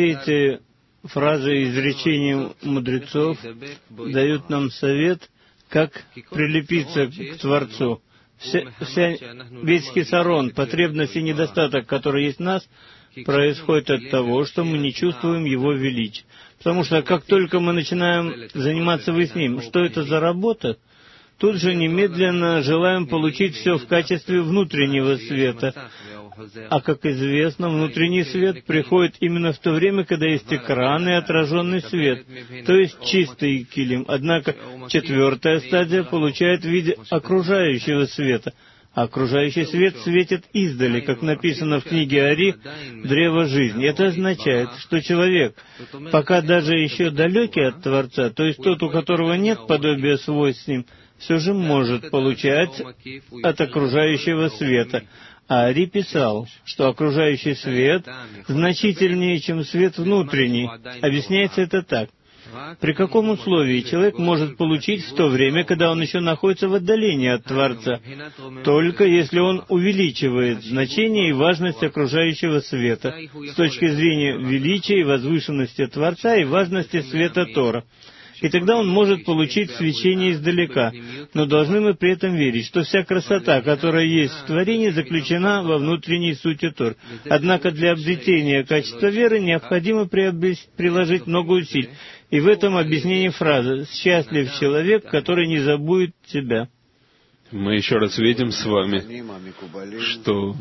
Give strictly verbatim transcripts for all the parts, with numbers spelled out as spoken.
все эти фразы и изречения мудрецов дают нам совет, как прилепиться к Творцу. Вся, вся, весь хисарон, потребность и недостаток, который есть в нас, происходит от того, что мы не чувствуем Его величия. Потому что как только мы начинаем заниматься выяснением, что это за работа, тут же немедленно желаем получить все в качестве внутреннего света. А, как известно, внутренний свет приходит именно в то время, когда есть экран и отраженный свет, то есть чистый килим. Однако четвертая стадия получает в виде окружающего света. А окружающий свет светит издали, как написано в книге Ари «Древо жизни». Это означает, что человек, пока даже еще далекий от Творца, то есть тот, у которого нет подобия свойств с ним, все же может получать от окружающего света. А Ари писал, что окружающий свет значительнее, чем свет внутренний. Объясняется это так. При каком условии человек может получить в то время, когда он еще находится в отдалении от Творца? Только если он увеличивает значение и важность окружающего света с точки зрения величия и возвышенности Творца и важности света Тора. И тогда он может получить свечение издалека. Но должны мы при этом верить, что вся красота, которая есть в творении, заключена во внутренней сути Тор. Однако для обретения качества веры необходимо приложить много усилий. И в этом объяснение фразы «Счастлив человек, который не забудет тебя». Мы еще раз видим с вами, что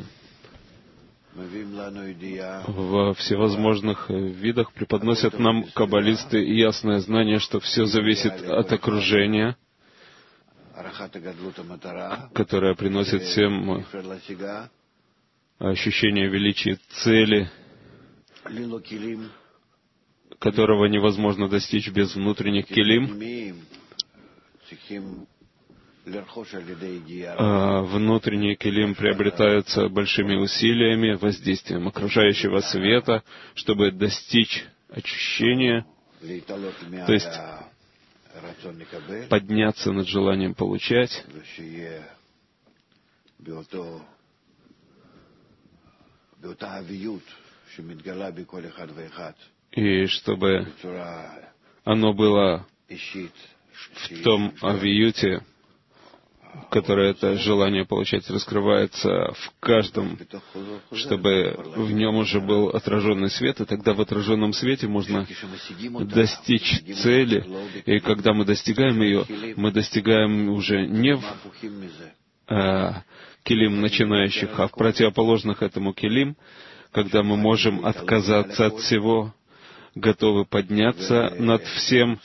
во всевозможных видах преподносят нам каббалисты ясное знание, что все зависит от окружения, которое приносит всем ощущение величия цели, которого невозможно достичь без внутренних килим. А внутренние килим приобретаются большими усилиями, воздействием окружающего света, чтобы достичь очищения, то есть подняться над желанием получать, и чтобы оно было в том авиюте, которое это желание получать раскрывается в каждом, чтобы в нем уже был отраженный свет, и тогда в отраженном свете можно достичь цели, и когда мы достигаем ее, мы достигаем уже не в э, килим начинающих, а в противоположных этому килим, когда мы можем отказаться от всего, готовы подняться над всем,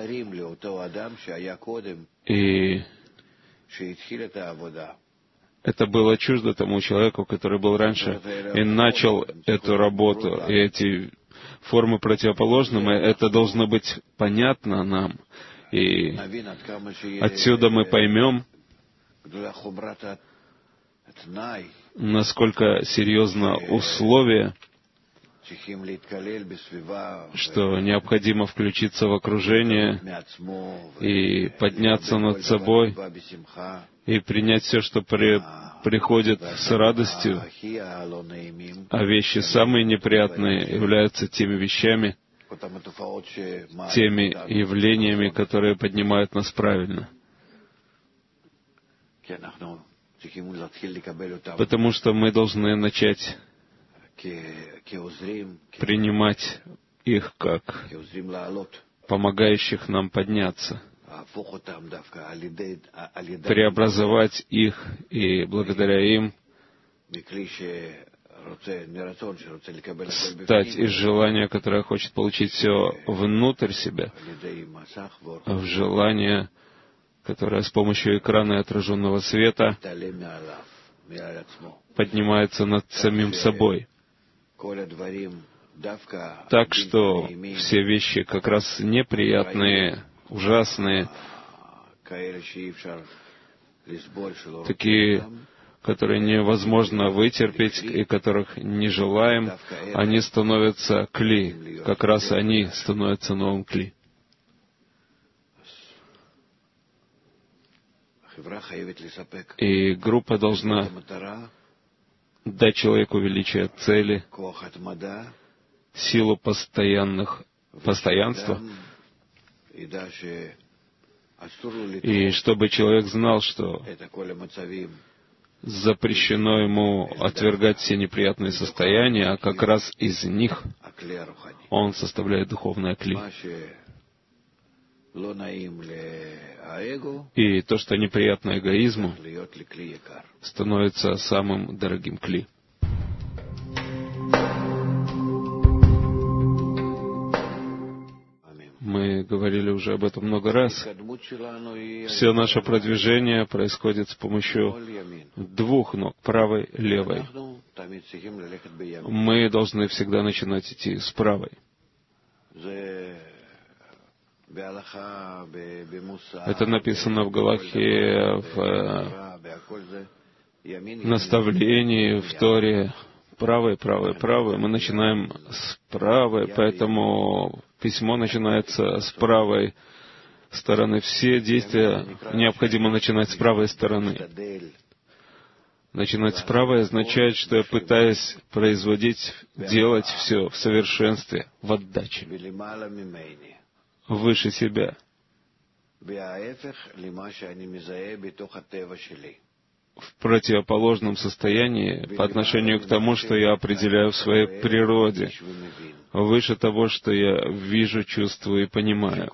и это было чуждо тому человеку, который был раньше и начал эту работу, и эти формы противоположны, это должно быть понятно нам, и отсюда мы поймем, насколько серьезно условие, что необходимо включиться в окружение и подняться над собой и принять все, что при, приходит с радостью, а вещи самые неприятные являются теми вещами, теми явлениями, которые поднимают нас правильно. Потому что мы должны начать принимать их как помогающих нам подняться, преобразовать их и благодаря им стать из желания, которое хочет получить все внутрь себя, в желание, которое с помощью экрана и отраженного света поднимается над самим собой. Так что все вещи как раз неприятные, ужасные, такие, которые невозможно вытерпеть и которых не желаем, они становятся кли. Как раз они становятся новым кли. И группа должна дать человеку величие цели, силу постоянных, постоянства, и чтобы человек знал, что запрещено ему отвергать все неприятные состояния, а как раз из них он составляет духовное кли. И то, что неприятно эгоизму, становится самым дорогим кли. Мы говорили уже об этом много раз. Все наше продвижение происходит с помощью двух ног, правой и левой. Мы должны всегда начинать идти с правой. Это написано в Галахе, в наставлении, в Торе. Правой, правой, правой. Мы начинаем с правой, поэтому письмо начинается с правой стороны. Все действия необходимо начинать с правой стороны. Начинать с правой означает, что я пытаюсь производить, делать все в совершенстве, в отдаче, выше себя. В противоположном состоянии по отношению к тому, что я определяю в своей природе, выше того, что я вижу, чувствую и понимаю.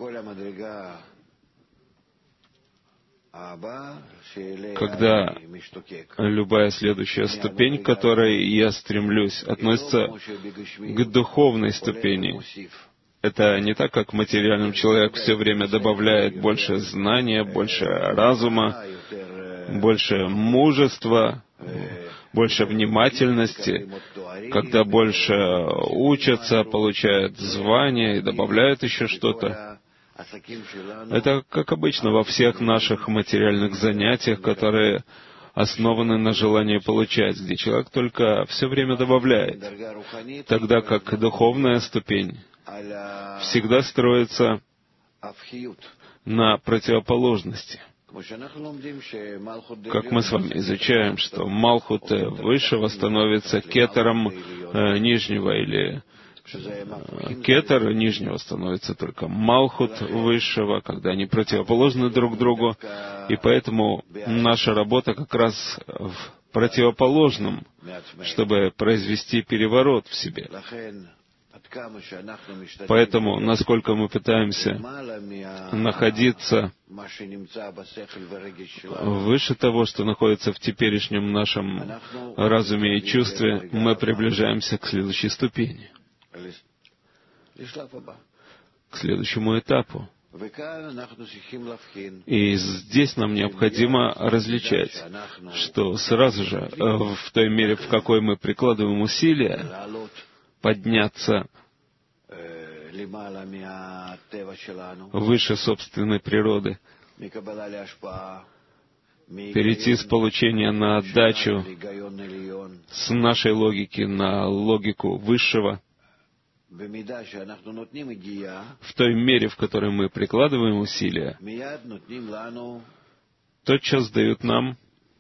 Когда любая следующая ступень, к которой я стремлюсь, относится к духовной ступени, это не так, как материальным человек все время добавляет больше знания, больше разума, больше мужества, больше внимательности, когда больше учатся, получают звания и добавляют еще что-то. Это, как обычно, во всех наших материальных занятиях, которые основаны на желании получать, где человек только все время добавляет, тогда как духовная ступень всегда строится на противоположности. Как мы с вами изучаем, что Малхут высшего становится кетером э, нижнего, или э, кетер нижнего становится только Малхут высшего, когда они противоположны друг другу. И поэтому наша работа как раз в противоположном, чтобы произвести переворот в себе. Поэтому, насколько мы пытаемся находиться выше того, что находится в теперешнем нашем разуме и чувстве, мы приближаемся к следующей ступени, к следующему этапу. И здесь нам необходимо различать, что сразу же, в той мере, в какой мы прикладываем усилия, подняться выше собственной природы, перейти с получения на отдачу с нашей логики на логику высшего, в той мере, в которой мы прикладываем усилия, тотчас дают нам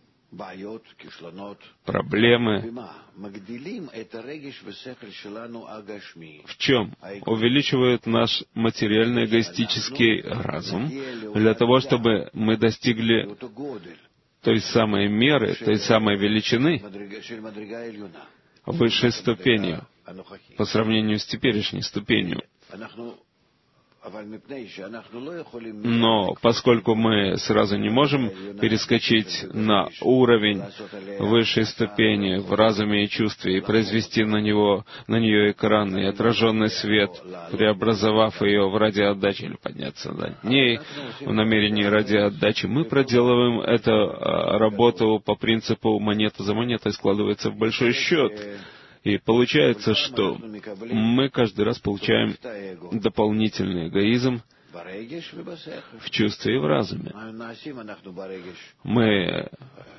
проблемы. В чем? Увеличивают наш материально-эгоистический разум для того, чтобы мы достигли той самой меры, той самой величины, высшей ступенью, по сравнению с теперешней ступенью. Но поскольку мы сразу не можем перескочить на уровень высшей ступени в разуме и чувстве и произвести на него, на нее экран и отраженный свет, преобразовав ее в радиоотдачу или подняться над ней в намерении радиоотдачи, мы проделываем эту работу по принципу монета за монетой складывается в большой счет. И получается, что мы каждый раз получаем дополнительный эгоизм в чувстве и в разуме. Мы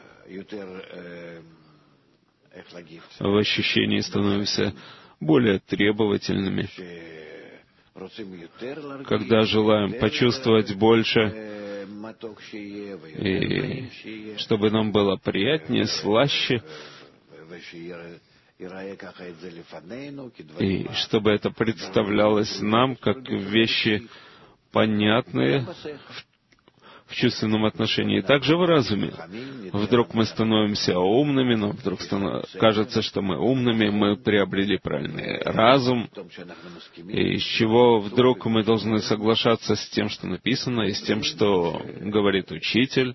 в ощущении становимся более требовательными, когда желаем почувствовать больше, и чтобы нам было приятнее, слаще, и чтобы это представлялось нам как вещи понятные в чувственном отношении, также в разуме. Вдруг мы становимся умными, нам вдруг станов... кажется, что мы умными, мы приобрели правильный разум, и из чего вдруг мы должны соглашаться с тем, что написано, и с тем, что говорит учитель.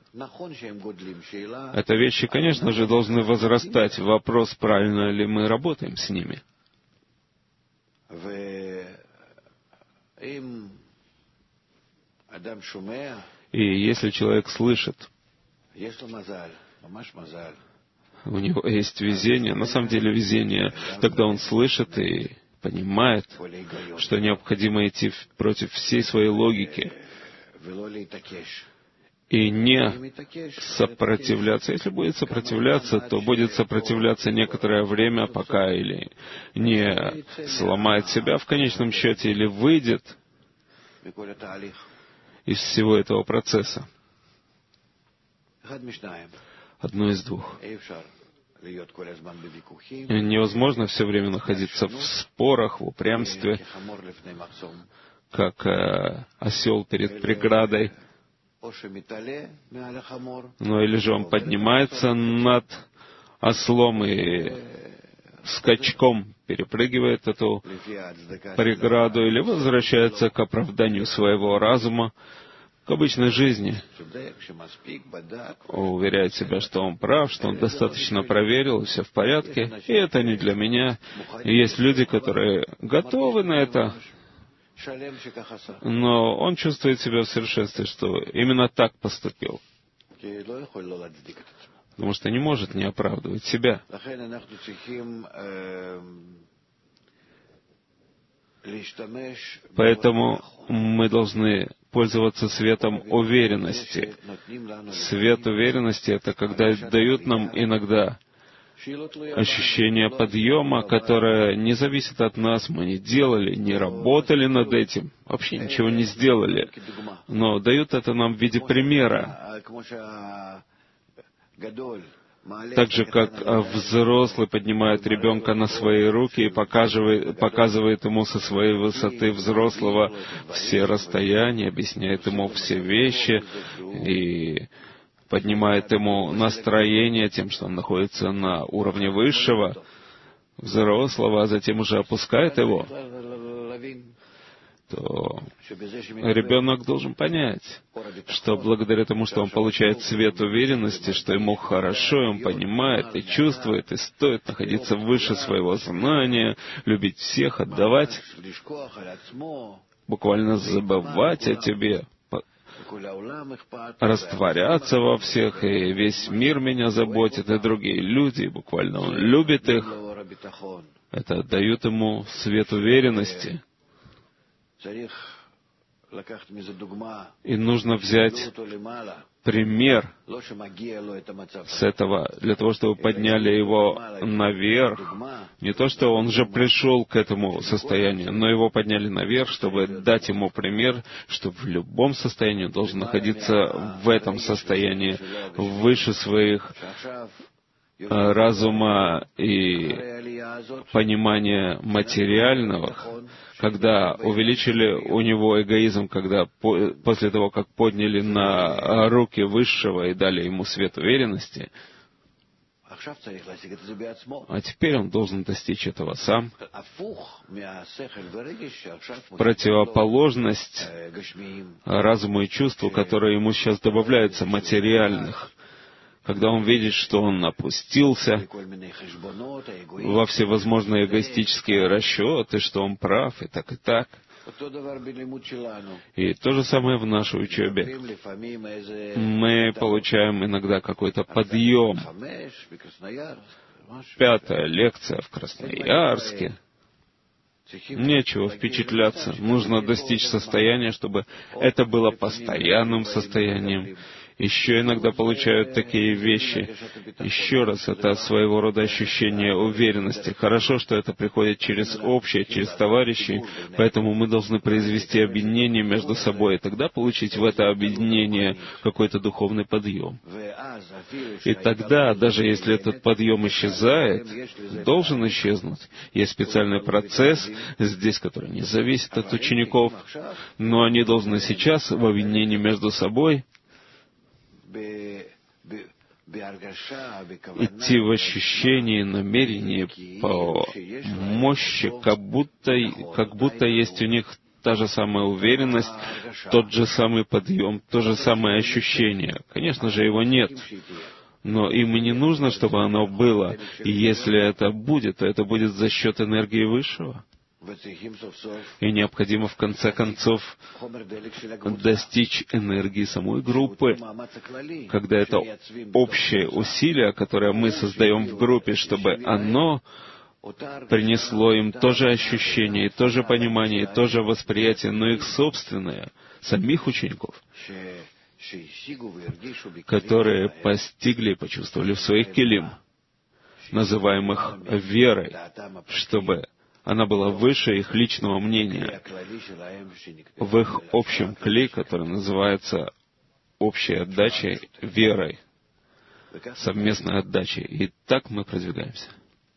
Это вещи, конечно же, должны возрастать. Вопрос, правильно ли мы работаем с ними. И если человек слышит, у него есть везение, на самом деле везение, тогда он слышит и понимает, что необходимо идти против всей своей логики и не сопротивляться. Если будет сопротивляться, то будет сопротивляться некоторое время, пока или не сломает себя в конечном счете, или выйдет из всего этого процесса. Одно из двух. Невозможно все время находиться в спорах, в упрямстве, как э, осел перед преградой. Ну или же он поднимается над ослом и скачком перепрыгивает эту преграду или возвращается к оправданию своего разума, к обычной жизни, уверяет себя, что он прав, что он достаточно проверил, все в порядке, и это не для меня. И есть люди, которые готовы на это, но он чувствует себя в совершенстве, что именно так поступил, потому что не может не оправдывать себя. Поэтому мы должны пользоваться светом уверенности. Свет уверенности — это когда дают нам иногда ощущение подъема, которое не зависит от нас, мы не делали, не работали над этим, вообще ничего не сделали, но дают это нам в виде примера. Так же, как взрослый поднимает ребенка на свои руки и показывает, показывает ему со своей высоты взрослого все расстояния, объясняет ему все вещи и поднимает ему настроение тем, что он находится на уровне высшего взрослого, а затем уже опускает его, то ребенок должен понять, что благодаря тому, что он получает свет уверенности, что ему хорошо, и он понимает и чувствует, и стоит находиться выше своего знания, любить всех, отдавать, буквально забывать о тебе, растворяться во всех, и весь мир меня заботит, и другие люди, и буквально он любит их. Это дает ему свет уверенности. И нужно взять пример с этого, для того, чтобы подняли его наверх. Не то, что он же пришел к этому состоянию, но его подняли наверх, чтобы дать ему пример, что в любом состоянии он должен находиться в этом состоянии, выше своих разума и понимания материального, когда увеличили у него эгоизм, когда по, после того, как подняли на руки высшего и дали ему свет уверенности, а теперь он должен достичь этого сам. Противоположность разуму и чувству, которые ему сейчас добавляются, материальных, когда он видит, что он опустился во всевозможные эгоистические расчеты, что он прав, и так, и так. И то же самое в нашей учебе. Мы получаем иногда какой-то подъем. Пятая лекция в Красноярске. Нечего впечатляться. Нужно достичь состояния, чтобы это было постоянным состоянием. еще иногда получают такие вещи. Еще раз, это своего рода ощущение уверенности. Хорошо, что это приходит через общее, через товарищей, поэтому мы должны произвести объединение между собой, и тогда получить в это объединение какой-то духовный подъем. И тогда, даже если этот подъем исчезает, должен исчезнуть. Есть специальный процесс здесь, который не зависит от учеников, но они должны сейчас в объединении между собой идти в ощущении, намерении по мощи, как будто, как будто есть у них та же самая уверенность, тот же самый подъем, то же самое ощущение. Конечно же, его нет. Но им и не нужно, чтобы оно было. И если это будет, то это будет за счет энергии Высшего. И необходимо, в конце концов, достичь энергии самой группы, когда это общее усилие, которое мы создаем в группе, чтобы оно принесло им то же ощущение, и то же понимание, и то же восприятие, но их собственное, самих учеников, которые постигли и почувствовали в своих келим, называемых верой, чтобы она была выше их личного мнения, в их общем кли, который называется общей отдачей, верой, совместной отдачей. И так мы продвигаемся.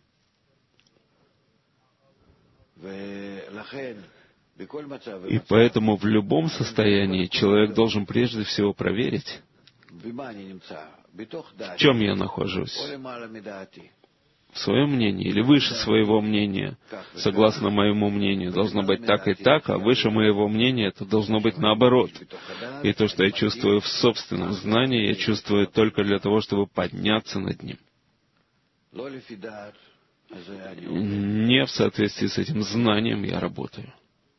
И поэтому в любом состоянии человек должен прежде всего проверить, в чем я нахожусь, в своем мнении или выше своего мнения. Согласно моему мнению, должно быть так и так, а выше моего мнения это должно быть наоборот. И то, что я чувствую в собственном знании, я чувствую только для того, чтобы подняться над ним. Не в соответствии с этим знанием я работаю.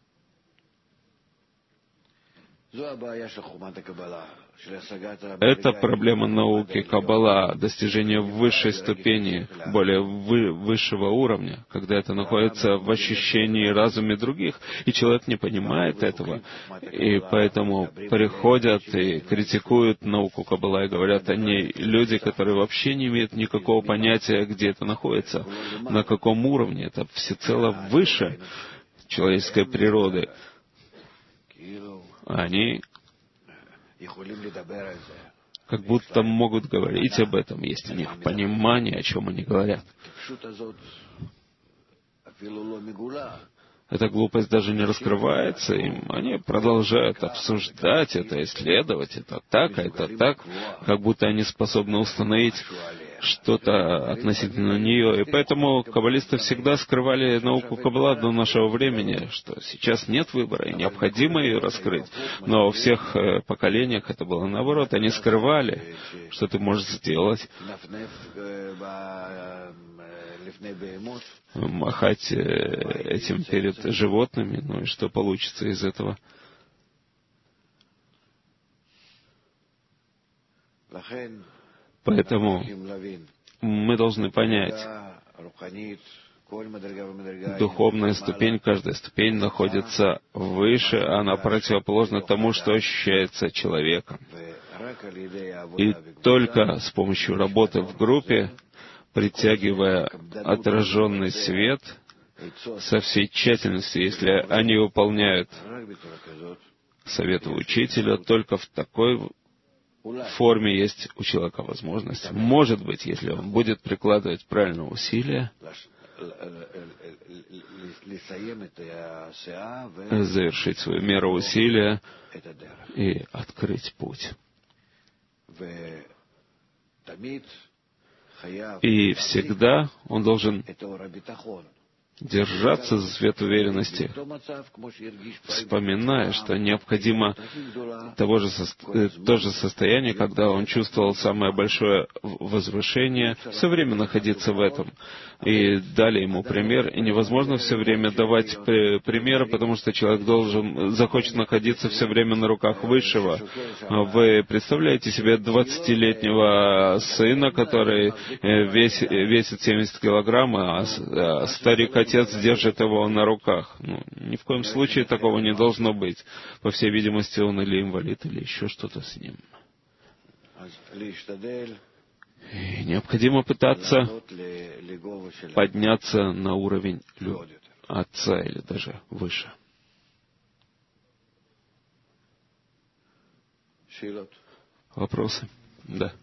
Это проблема науки Каббала, достижение высшей ступени, более вы, высшего уровня, когда это находится в ощущении и разуме других, и человек не понимает этого, и поэтому приходят и критикуют науку Каббала и говорят о ней люди, которые вообще не имеют никакого понятия, где это находится, на каком уровне, это всецело выше человеческой природы. Они как будто могут говорить об этом, есть у них понимание, о чем они говорят. Эта глупость даже не раскрывается им. Они продолжают обсуждать это, исследовать это так, а это так, как будто они способны установить что-то относительно нее. И поэтому каббалисты всегда скрывали науку Каббала до нашего времени, что сейчас нет выбора, и необходимо ее раскрыть. Но во всех поколениях это было наоборот. Они скрывали, что ты можешь сделать, махать этим перед животными, ну и что получится из этого. Поэтому мы должны понять, духовная ступень, каждая ступень находится выше, она противоположна тому, что ощущается человеком. И только с помощью работы в группе, притягивая отраженный свет со всей тщательностью, если они выполняют советы учителя, только в такой форме есть у человека возможность, может быть, если он будет прикладывать правильное усилие, завершить свою меру усилия и открыть путь. И всегда он должен держаться за свет уверенности, вспоминая, что необходимо того же со... то же состояние, когда он чувствовал самое большое возвышение, все время находиться в этом. И дали ему пример. И невозможно все время давать примеры, потому что человек должен, захочет находиться все время на руках Высшего. Вы представляете себе двадцатилетнего сына, который весит, весит семьдесят килограмм, а старик-отец держит его на руках. Ну, ни в коем случае такого не должно быть. По всей видимости, он или инвалид, или еще что-то с ним. И необходимо пытаться подняться на уровень Отца или даже выше. Вопросы? Да.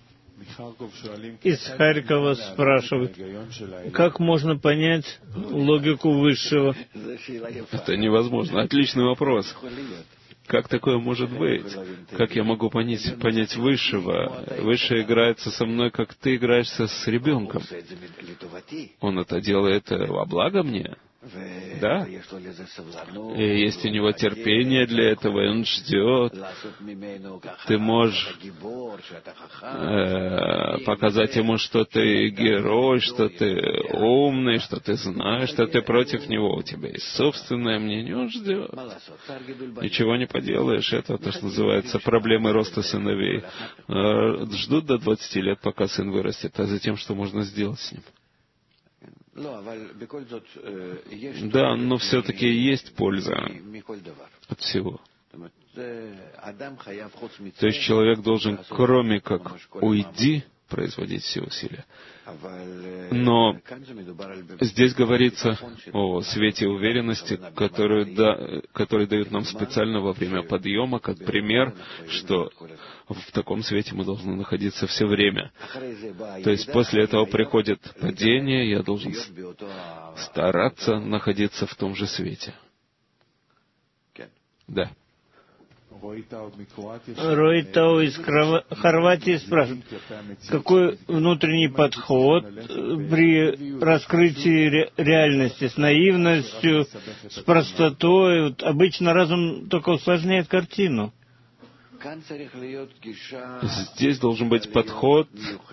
Из Харькова спрашивают, как можно понять логику Высшего? Это невозможно. Отличный вопрос. Как такое может быть? Как я могу понять, понять Высшего? Высшее играется со мной, как ты играешься с ребенком. Он это делает во благо мне? Да. И есть у него терпение для этого, и он ждет. Ты можешь э, показать ему, что ты герой, что ты умный, что ты знаешь, что ты против него. У тебя есть собственное мнение, он ждет. Ничего не поделаешь. Это то, что называется проблемой роста сыновей. Э, ждут до двадцати лет, пока сын вырастет, а затем что можно сделать с ним? Да, но все-таки есть польза от всего. То есть человек должен, кроме как уйди, производить все усилия. Но здесь говорится о свете уверенности, которую, да, который дают нам специально во время подъема, как пример, что в таком свете мы должны находиться все время. То есть после этого приходит падение, я должен стараться находиться в том же свете. Да. Рой Тау из Хорватии спрашивает, какой внутренний подход при раскрытии ре- реальности с наивностью, с простотой? Вот обычно разум только усложняет картину. Здесь должен быть подход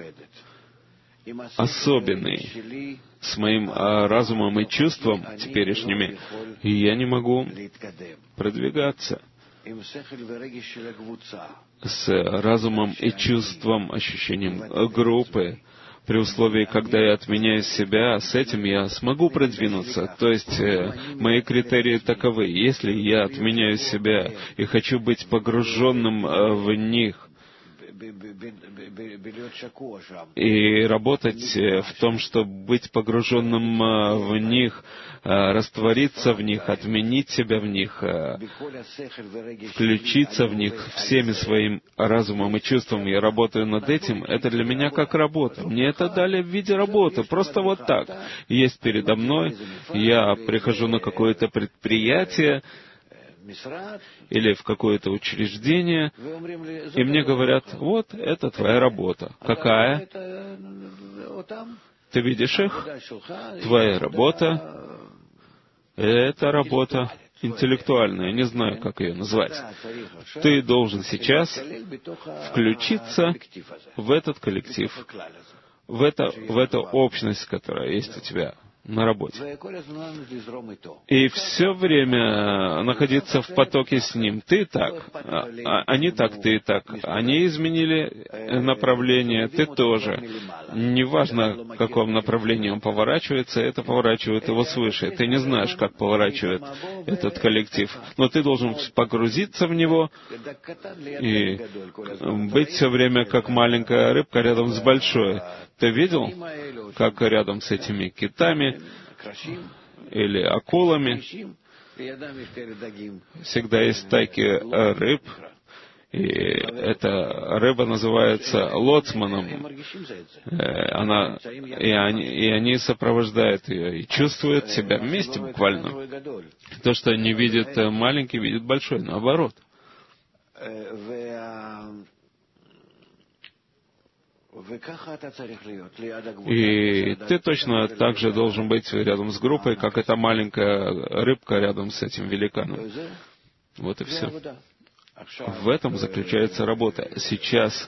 особенный, с моим а, разумом и чувством теперешними, и я не могу продвигаться. С разумом и чувством, ощущением группы, при условии, когда я отменяю себя, с этим я смогу продвинуться. То есть э, мои критерии таковы. Если я отменяю себя и хочу быть погруженным э, в них, и работать в том, чтобы быть погруженным в них, раствориться в них, отменить себя в них, включиться в них всеми своим разумом и чувством. Я работаю над этим. Это для меня как работа. Мне это дали в виде работы. Просто вот так. Есть передо мной. Я прихожу на какое-то предприятие, или в какое-то учреждение, и мне говорят, вот, это твоя работа. Какая? Ты видишь их? Твоя работа — это работа интеллектуальная, не знаю, как ее назвать. Ты должен сейчас включиться в этот коллектив, в, это, в эту общность, которая есть у тебя на работе. И все время находиться в потоке с ним. Ты так, а они так, ты так. Они изменили направление, ты тоже. Неважно, в каком направлении он поворачивается, это поворачивает его свыше. Ты не знаешь, как поворачивает этот коллектив. Но ты должен погрузиться в него и быть все время как маленькая рыбка рядом с большой. Ты видел, как рядом с этими китами или акулами всегда есть стайки рыб, и эта рыба называется лоцманом. Она, и, они, и они сопровождают ее и чувствуют себя вместе буквально. То, что они видят маленький, видит большой, наоборот. И ты точно так же должен быть рядом с группой, как эта маленькая рыбка рядом с этим великаном. Вот и все. В этом заключается работа. Сейчас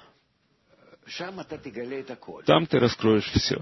там ты раскроешь все.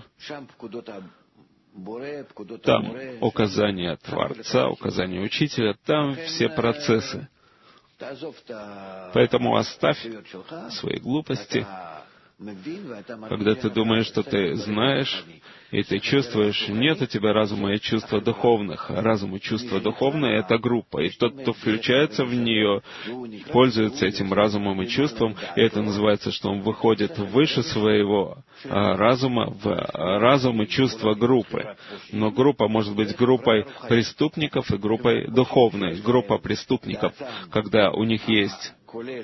Там указания Творца, указания Учителя, там все процессы. Поэтому оставь свои глупости, Когда ты думаешь, что ты знаешь, и ты чувствуешь, нет у тебя разума и чувства духовных. Разум и чувства духовные — это группа, и тот, кто включается в нее, пользуется этим разумом и чувством, и это называется, что он выходит выше своего разума в разум и чувства группы. Но группа может быть группой преступников и группой духовной. Группа преступников, когда у них есть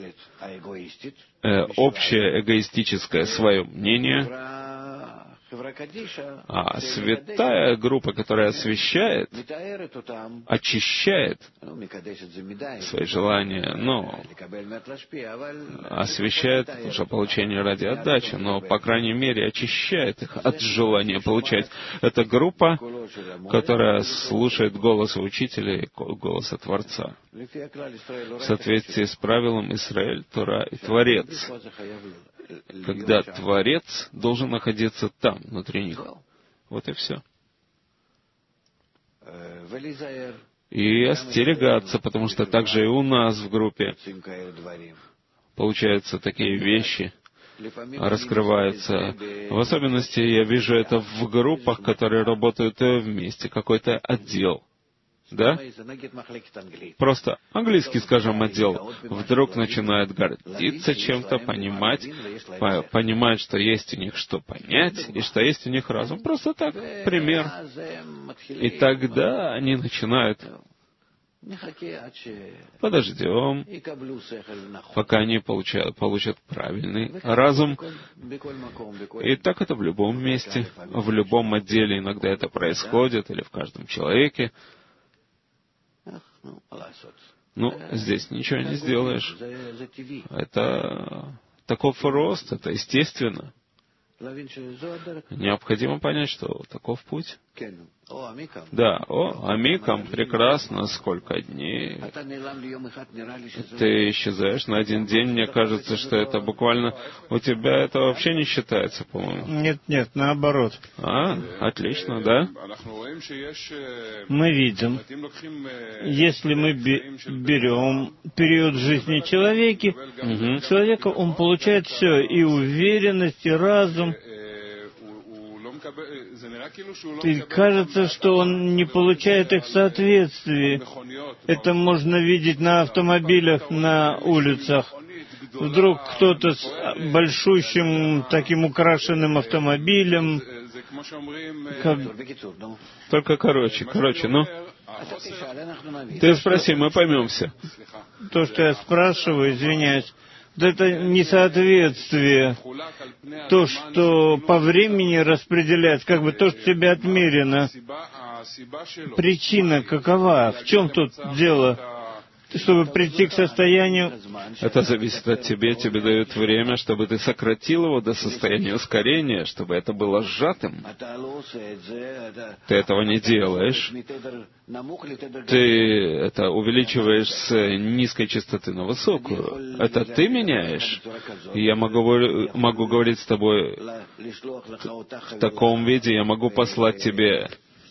э, общее эгоистическое свое мнение, а святая группа, которая освещает, очищает свои желания, но освещает уже получение ради отдачи, но, по крайней мере, очищает их от желания получать. Это группа, которая слушает голоса учителя и голоса Творца в соответствии с правилом Исраэль, Тора и Творец, когда Творец должен находиться там, внутри них. Вот и все. И остерегаться, потому что также и у нас в группе получаются такие вещи, раскрываются. В особенности я вижу это в группах, которые работают вместе, какой-то отдел. Да? Просто английский, скажем, отдел вдруг начинает гордиться чем-то, понимать, по- понимать, что есть у них что понять, и что есть у них разум. Просто так, пример. И тогда они начинают: подождем, пока они получают, получат правильный разум. И так это в любом месте, в любом отделе иногда это происходит, или в каждом человеке. Ну, здесь ничего не сделаешь. Это таков рост, это естественно. Необходимо понять, что таков путь. Да, о, Амикам, прекрасно, сколько дней. Ты исчезаешь на один день, мне кажется, что это буквально... У тебя это вообще не считается, по-моему. Нет, нет, наоборот. А, отлично, да? Мы видим, если мы берем период жизни человека, угу. человека, он получает все, и уверенность, и разум. И кажется, что он не получает их в соответствии. Это можно видеть на автомобилях, на улицах. Вдруг кто-то с большущим таким украшенным автомобилем, как... Только короче, короче, ну... Ты спроси, мы поймемся. То, что я спрашиваю, извиняюсь, это несоответствие, то, что по времени распределяется, как бы то, что тебе отмерено. Причина какова? В чем тут дело? Чтобы прийти к состоянию... Это зависит от тебя. Тебе дают время, чтобы ты сократил его до состояния ускорения, чтобы это было сжатым. Ты этого не делаешь. Ты это увеличиваешь с низкой частоты на высокую. Это ты меняешь. И я могу, могу говорить с тобой в таком виде, я могу послать тебе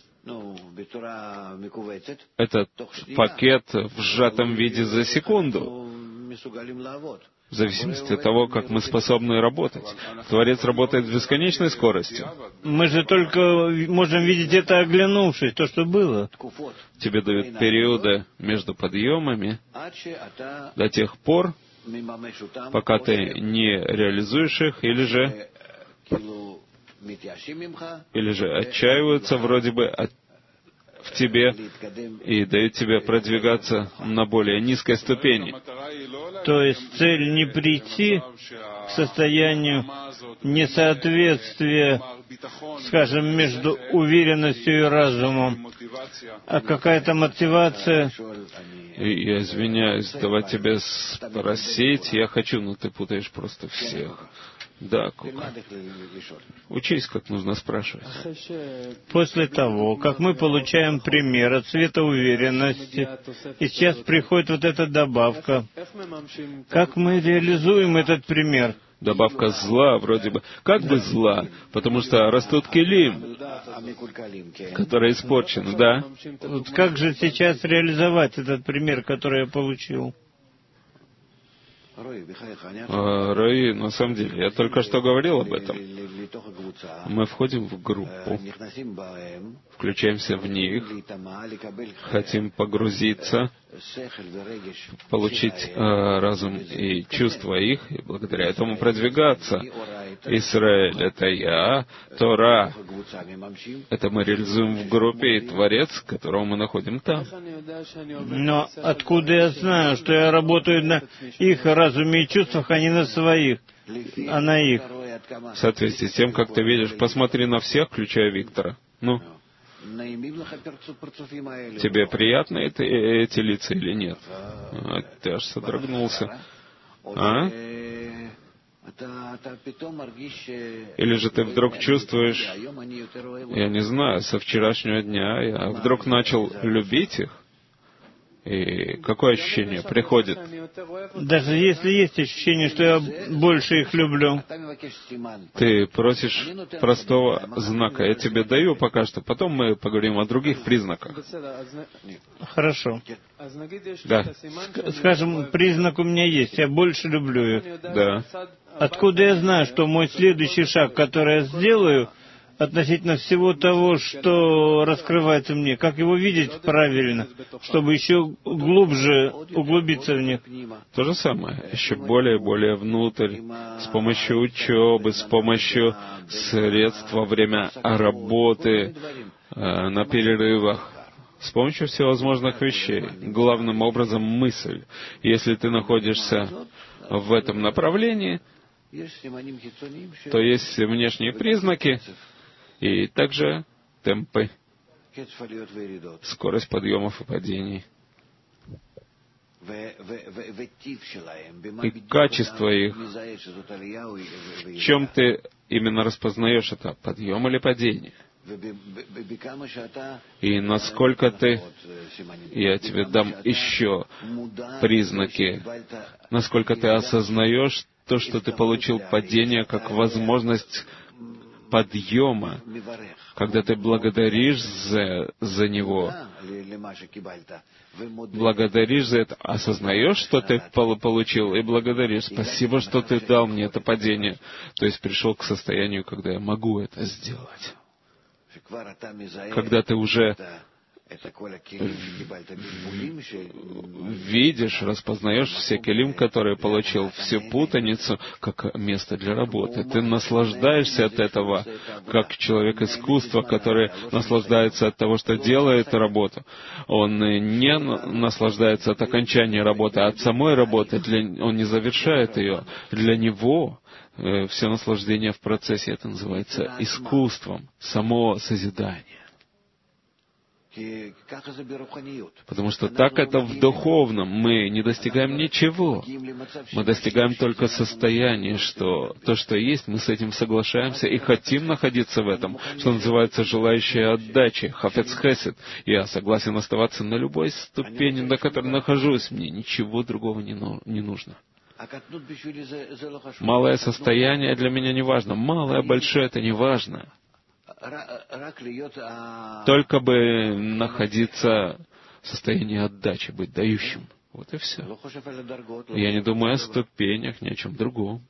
этот пакет в сжатом виде за секунду, в зависимости от того, как мы способны работать. Творец работает с бесконечной скоростью. Мы же только можем видеть это, оглянувшись, то, что было. Тебе дают периоды между подъемами до тех пор, пока ты не реализуешь их, или же или же отчаиваются вроде бы от, в тебе и дают тебе продвигаться на более низкой ступени. То есть цель не прийти к состоянию несоответствия, скажем, между уверенностью и разумом, а какая-то мотивация. И я извиняюсь, давай тебе спросить, я хочу, но ты путаешь просто всех. Да, Кука. Учись, как нужно спрашивать. После того, как мы получаем пример от цвета уверенности, и сейчас приходит вот эта добавка, как мы реализуем этот пример? Добавка зла, вроде бы. Как бы зла? Потому что растут келим, которые испорчены, да? Вот как же сейчас реализовать этот пример, который я получил? Рои, на самом деле, я только что говорил об этом. Мы входим в группу, включаемся в них, хотим погрузиться, получить э, разум и чувства их, и благодаря этому продвигаться. Израиль — это я, Тора — это мы реализуем в группе, и Творец, которого мы находим там. Но откуда я знаю, что я работаю на их разуме и чувствах, а не на своих, а на их? В соответствии с тем, как ты видишь, посмотри на всех, включая Виктора. Ну, тебе приятны эти, эти лица или нет? А, ты аж содрогнулся. А? Или же ты вдруг чувствуешь, я не знаю, со вчерашнего дня я вдруг начал любить их? И какое ощущение приходит? Даже если есть ощущение, что я больше их люблю. Ты просишь простого знака. Я тебе даю пока что. Потом мы поговорим о других признаках. Хорошо. Да. Скажем, признак у меня есть. Я больше люблю их. Да. Откуда я знаю, что мой следующий шаг, который я сделаю, относительно всего того, что раскрывается мне, как его видеть правильно, чтобы еще глубже углубиться в них? То же самое, еще более и более внутрь, с помощью учебы, с помощью средств во время работы, на перерывах, с помощью всевозможных вещей. Главным образом мысль. Если ты находишься в этом направлении, то есть внешние признаки, и также темпы, скорость подъемов и падений. И качество их. В чем ты именно распознаешь это, подъем или падение? И насколько ты, я тебе дам еще признаки, насколько ты осознаешь то, что ты получил падение, как возможность подъема, когда ты благодаришь за, за него, благодаришь за это, осознаешь, что ты получил, и благодаришь. Спасибо, что ты дал мне это падение. То есть пришел к состоянию, когда я могу это сделать. Когда ты уже видишь, распознаешь все келим, которые получил, всю путаницу, как место для работы. Ты наслаждаешься от этого, как человек искусства, который наслаждается от того, что делает работу. Он не наслаждается от окончания работы, а от самой работы. Для... Он не завершает ее. Для него все наслаждение в процессе, это называется искусством, само созидание. Потому что так это в духовном. Мы не достигаем ничего. Мы достигаем только состояния, что то, что есть, мы с этим соглашаемся и хотим находиться в этом, что называется желающая отдачи, хафец хесед. Я согласен оставаться на любой ступени, на которой нахожусь. Мне ничего другого не, ну, не нужно. Малое состояние для меня не важно. Малое, большое — это не важно. Только бы находиться в состоянии отдачи, быть дающим. Вот и все. Я не думаю о ступенях, ни о чем другом.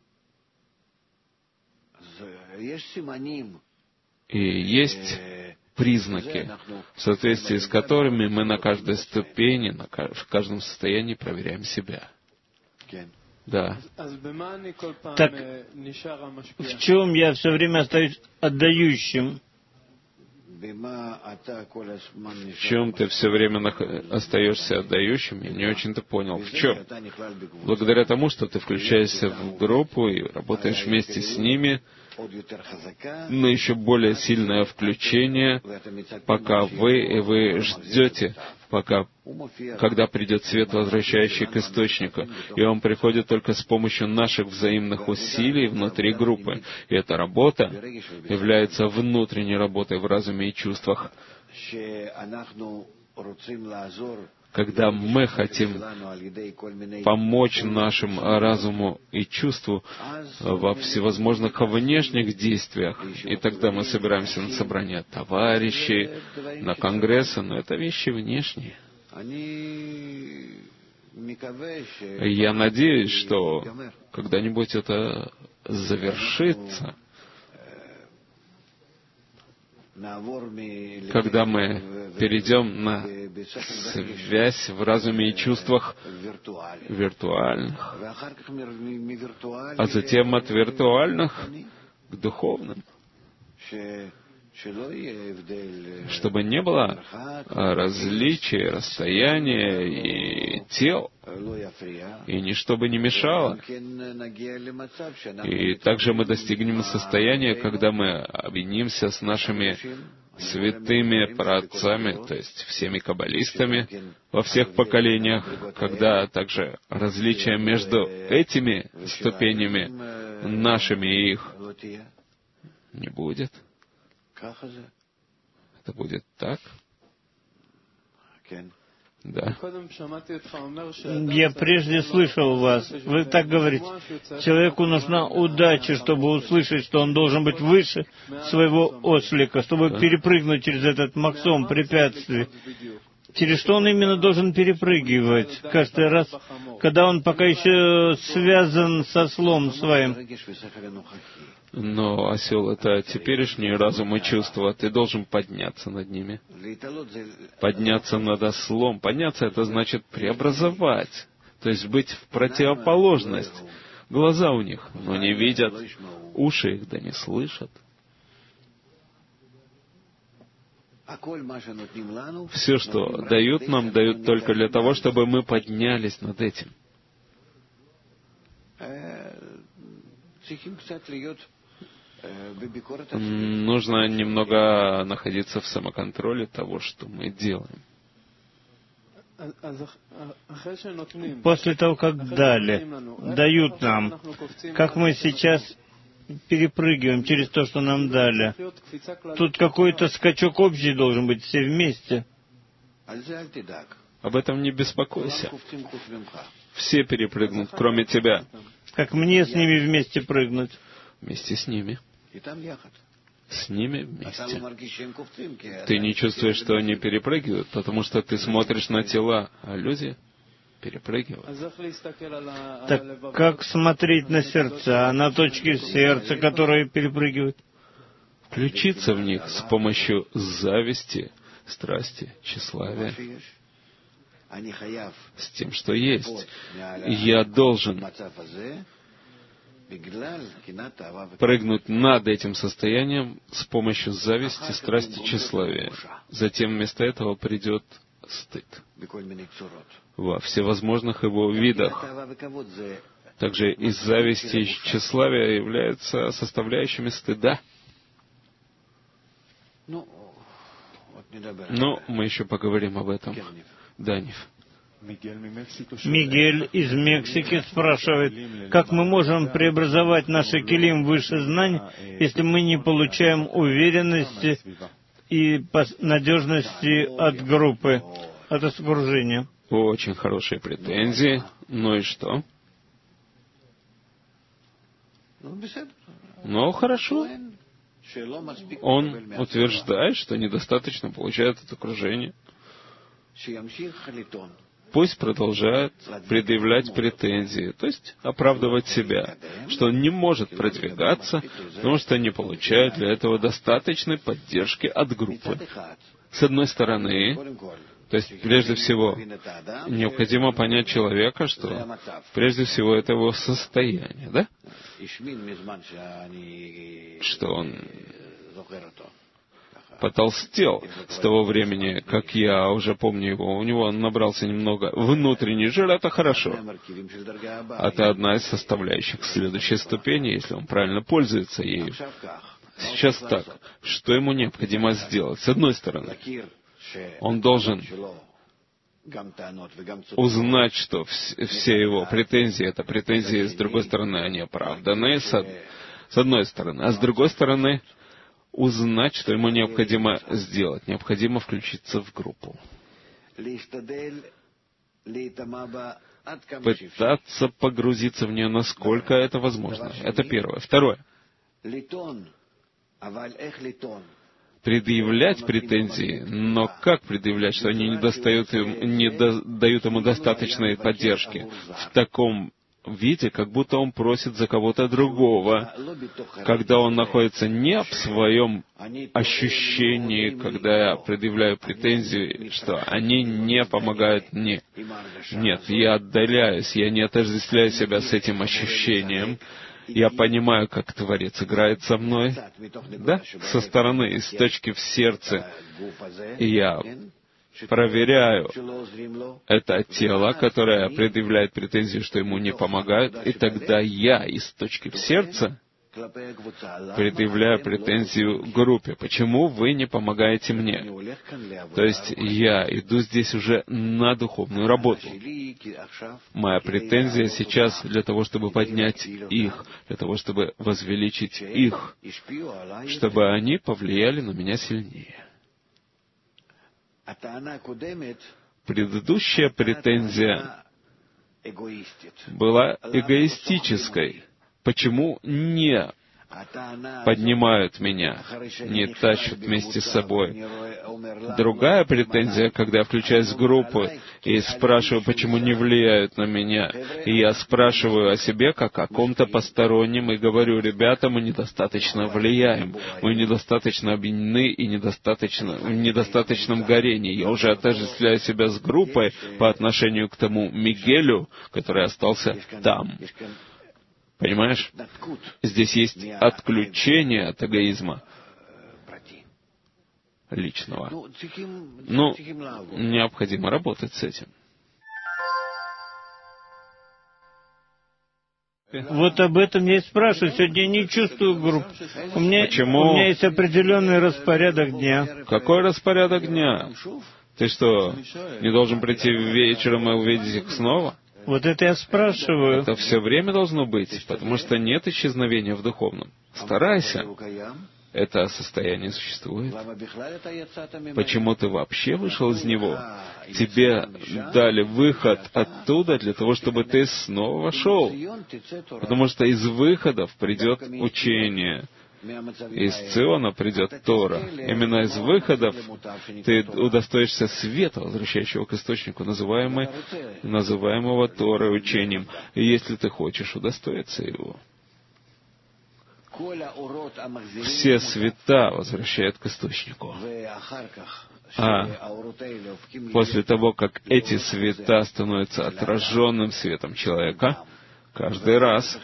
И есть признаки, в соответствии с которыми мы на каждой ступени, на в каждом состоянии проверяем себя. Да. Так в чем я все время остаюсь отдающим? В чем ты все время нах... остаешься отдающим? Я не очень-то понял. В чем? Благодаря тому, что ты включаешься в группу и работаешь вместе с ними, но еще более сильное включение, пока вы и вы ждете, пока, когда придет свет, возвращающий к источнику. И он приходит только с помощью наших взаимных усилий внутри группы. И эта работа является внутренней работой в разуме и чувствах. Когда мы хотим помочь нашему разуму и чувству во всевозможных внешних действиях, и тогда мы собираемся на собрания товарищей, на конгрессы, но это вещи внешние. Я надеюсь, что когда-нибудь это завершится, когда мы перейдем на связь в разуме и чувствах виртуальных, а затем от виртуальных к духовным, чтобы не было различий, расстояния и тел, и ничто бы не мешало. И также мы достигнем состояния, когда мы объединимся с нашими святыми праотцами, то есть всеми каббалистами во всех поколениях, когда также различия между этими ступенями, нашими и их, не будет. Это будет так? Да. Я прежде слышал вас. Вы так говорите. Человеку нужна удача, чтобы услышать, что он должен быть выше своего ослика, чтобы да. перепрыгнуть через этот максом препятствий. Через что он именно должен перепрыгивать каждый раз, когда он пока еще связан со ослом своим. Но осел — это теперешний разум и чувства. Ты должен подняться над ними. Подняться над ослом. Подняться — это значит преобразовать. То есть быть в противоположность. Глаза у них, но не видят. Уши их, да не слышат. Все, что дают нам, дают только для того, чтобы мы поднялись над этим. Нужно немного находиться в самоконтроле того, что мы делаем. После того, как дали, дают нам, как мы сейчас перепрыгиваем через то, что нам дали. Тут какой-то скачок общий должен быть, все вместе. Об этом не беспокойся. Все перепрыгнут, кроме тебя. Как мне с ними вместе прыгнуть? Вместе с ними. С ними вместе. Ты не чувствуешь, что они перепрыгивают, потому что ты смотришь на тела, а люди перепрыгивают. Так как смотреть на сердца, на точки сердца, которые перепрыгивают? Включиться в них с помощью зависти, страсти, тщеславия. С тем, что есть. Я должен прыгнуть над этим состоянием с помощью зависти, страсти, тщеславия. Затем вместо этого придет стыд во всевозможных его видах. Также и зависти, и тщеславия являются составляющими стыда. Но мы еще поговорим об этом. Данив. Мигель из Мексики спрашивает, как мы можем преобразовать наши килим выше знаний, если мы не получаем уверенности и надежности от группы, от окружения? Очень хорошие претензии. Ну и что? Ну, хорошо. Он утверждает, что недостаточно получает от окружения. Пусть продолжает предъявлять претензии, то есть оправдывать себя, что он не может продвигаться, потому что не получает для этого достаточной поддержки от группы. С одной стороны, то есть, прежде всего, необходимо понять человека, что прежде всего это его состояние, да? Что он потолстел с того времени, как я уже помню его. У него набрался немного внутренний жир, это хорошо. Это одна из составляющих следующей ступени, если он правильно пользуется ею. Сейчас так, что ему необходимо сделать? С одной стороны, он должен узнать, что все его претензии — это претензии, с другой стороны, они оправданы, с одной стороны. А с другой стороны, узнать, что ему необходимо сделать. Необходимо включиться в группу. Пытаться погрузиться в нее, насколько это возможно. Это первое. Второе. предъявлять претензии, но как предъявлять, что они не, достают им, не до, дают ему достаточной поддержки? В таком виде, как будто он просит за кого-то другого, когда он находится не в своем ощущении, когда я предъявляю претензии, что они не помогают мне. Нет, я отдаляюсь, я не отождествляю себя с этим ощущением. Я понимаю, как Творец играет со мной, да, со стороны, с точки в сердце. И я проверяю это тело, которое предъявляет претензии, что ему не помогают, и тогда я из точки в сердце предъявляю претензию группе. Почему вы не помогаете мне? То есть я иду здесь уже на духовную работу. Моя претензия сейчас для того, чтобы поднять их, для того, чтобы возвеличить их, чтобы они повлияли на меня сильнее. Предыдущая претензия была эгоистической. Почему не поднимают меня, не тащат вместе с собой? Другая претензия, когда я включаюсь в группу и спрашиваю, почему не влияют на меня, и я спрашиваю о себе как о ком-то постороннем и говорю: ребята, мы недостаточно влияем, мы недостаточно объединены и недостаточно, в недостаточном горении. Я уже отождествляю себя с группой по отношению к тому Мигелю, который остался там. Понимаешь? Здесь есть отключение от эгоизма личного. Ну, необходимо работать с этим. Вот об этом я и спрашиваю. Сегодня я не чувствую групп. У меня, Почему? У меня есть определенный распорядок дня. Какой распорядок дня? Ты что, не должен прийти вечером и увидеть их снова? Вот это я спрашиваю. Это все время должно быть, потому что нет исчезновения в духовном. Старайся. Это состояние существует. Почему ты вообще вышел из него? Тебе дали выход оттуда для того, чтобы ты снова вошел. Потому что из выходов придет учение. Из Циона придет Тора. Именно из выходов ты удостоишься света, возвращающего к источнику, называемого, называемого Торой учением, если ты хочешь удостоиться его. Все света возвращают к источнику. А после того, как эти света становятся отраженным светом человека, каждый раз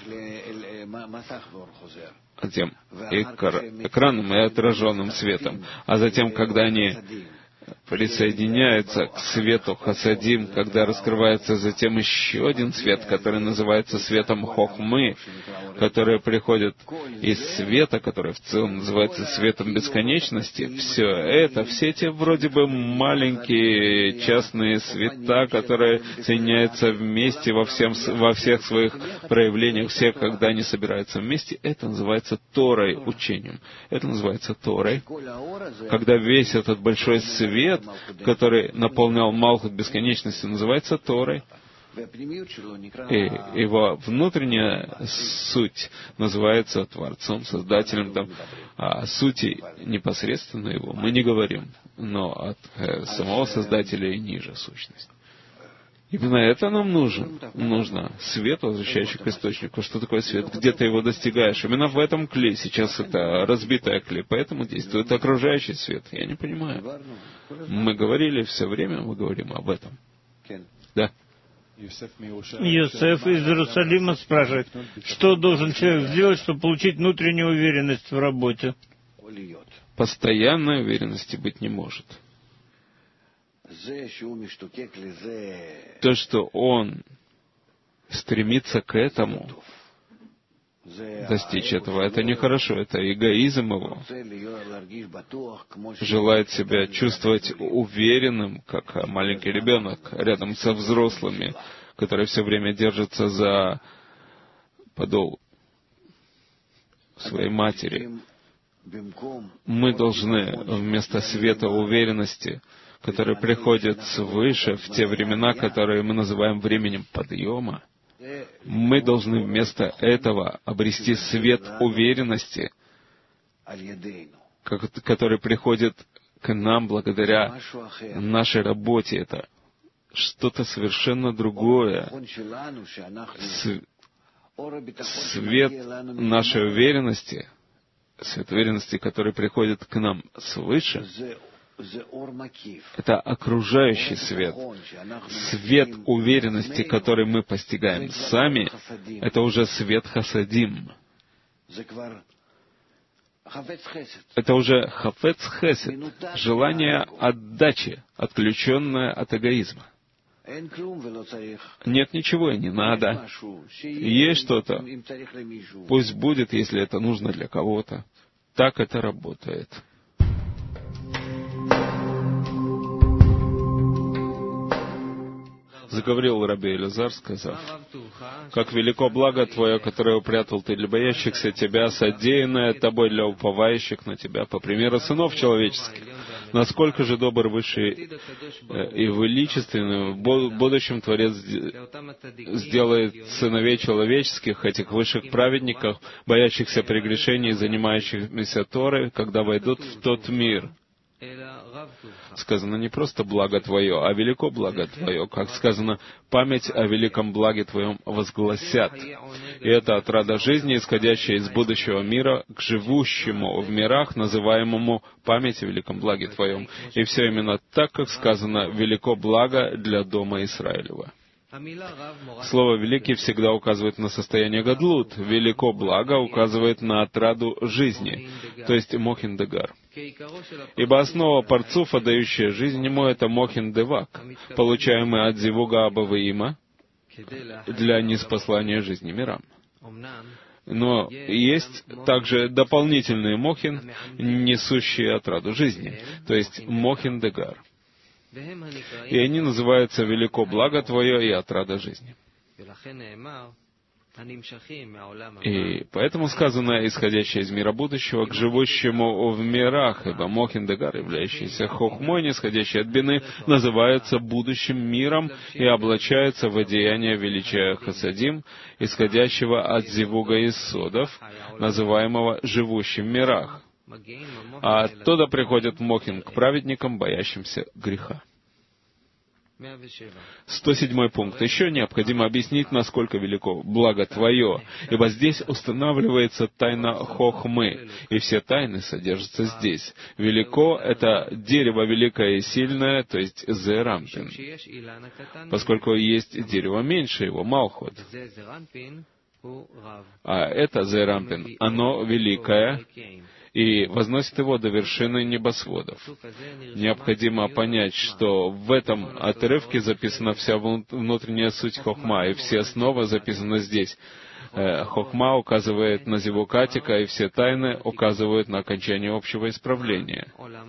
затем экраном и отраженным светом, а затем, когда они присоединяются к свету Хасадим, когда раскрывается затем еще один свет, который называется светом Хохмы, который приходит из света, который в целом называется светом бесконечности. Все это, все эти вроде бы маленькие частные света, которые соединяются вместе во, всем, во всех своих проявлениях, все, когда они собираются вместе, это называется Торой, учением. Это называется Торой, когда весь этот большой свет, который наполнял Малхут бесконечности, называется Торой. И его внутренняя суть называется Творцом, Создателем, там, о сути непосредственно его мы не говорим, но от э, самого Создателя и ниже сущность. Именно это нам нужен. Нужно свет, возвращающий к источнику. Что такое свет? Где ты его достигаешь? Именно в этом клей. Сейчас это разбитая клей, поэтому действует окружающий свет. Я не понимаю. Мы говорили все время, мы говорим об этом. Да. Йосеф из Иерусалима спрашивает, что должен человек сделать, чтобы получить внутреннюю уверенность в работе? Постоянной уверенности быть не может. То, что он стремится к этому, достичь этого, это нехорошо, это эгоизм его. Желает себя чувствовать уверенным, как маленький ребенок, рядом со взрослыми, которые все время держатся за подол своей матери. Мы должны вместо света уверенности, который приходит свыше в те времена, которые мы называем временем подъема, мы должны вместо этого обрести свет уверенности который приходит к нам благодаря нашей работе. Это что-то совершенно другое. Свет нашей уверенности, свет уверенности, который приходит к нам свыше, это окружающий свет. Свет уверенности, который мы постигаем сами, это уже свет хасадим. Это уже хафец хесед, желание отдачи, отключенное от эгоизма. Нет ничего и не надо. Есть что-то, пусть будет, если это нужно для кого-то. Так это работает. Заговорил Раби Элязар, сказав: «Как велико благо Твое, которое упрятал Ты для боящихся Тебя, содеянное Тобой для уповающих на Тебя, по примеру сынов человеческих. Насколько же добр, высший и величественный, в будущем Творец сделает сыновей человеческих, этих высших праведников, боящихся прегрешений и занимающихся Торой, когда войдут в тот мир». Сказано не просто «благо Твое», а «велико благо Твое». Как сказано, «память о великом благе Твоем возгласят». И это отрада жизни, исходящая из будущего мира к живущему в мирах, называемому «память о великом благе Твоем». И все именно так, как сказано «велико благо для дома Израилева». Слово «великий» всегда указывает на состояние гадлут. «Велико благо» указывает на отраду жизни, то есть мохин дегар. Ибо основа парцуфа, дающая жизнь ему, это мохин девак, получаемый от зивуга Аба и Има для ниспослания жизни мирам. Но есть также дополнительные мохин, несущие отраду жизни, то есть мохин дегар. И они называются «велико благо Твое» и «отрада жизни». И поэтому сказано, исходящее из мира будущего, к живущему в мирах, ибо мохин дегар, являющийся хохмой, нисходящий от бины, называется будущим миром и облачается в одеяние величия хасадим, исходящего от зивуга исодов, называемого живущим в мирах. А оттуда приходит мохин к праведникам, боящимся греха. сто седьмой пункт. Еще необходимо объяснить, насколько велико благо Твое, ибо здесь устанавливается тайна хохмы, и все тайны содержатся здесь. Велико — это дерево великое и сильное, то есть зерампин, поскольку есть дерево меньше его, малхот. А это зерампин, оно великое, и возносит его до вершины небосводов. Необходимо понять, что в этом отрывке записана вся внутренняя суть хохма, и все основы записаны здесь. Хохма указывает на зивукатика, и все тайны указывают на окончание общего исправления.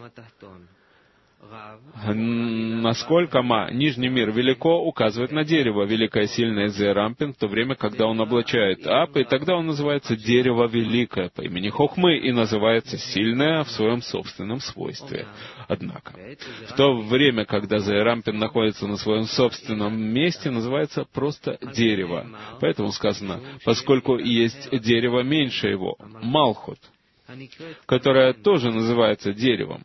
Насколько ма, нижний мир, велико, указывает на дерево, великое, сильное зерампин, в то время, когда он облачает ап, и тогда он называется дерево великое по имени Хохмы, и называется сильное в своем собственном свойстве. Однако, в то время, когда зерампин находится на своем собственном месте, называется просто дерево. Поэтому сказано, поскольку есть дерево меньше его, малхут, которое тоже называется деревом.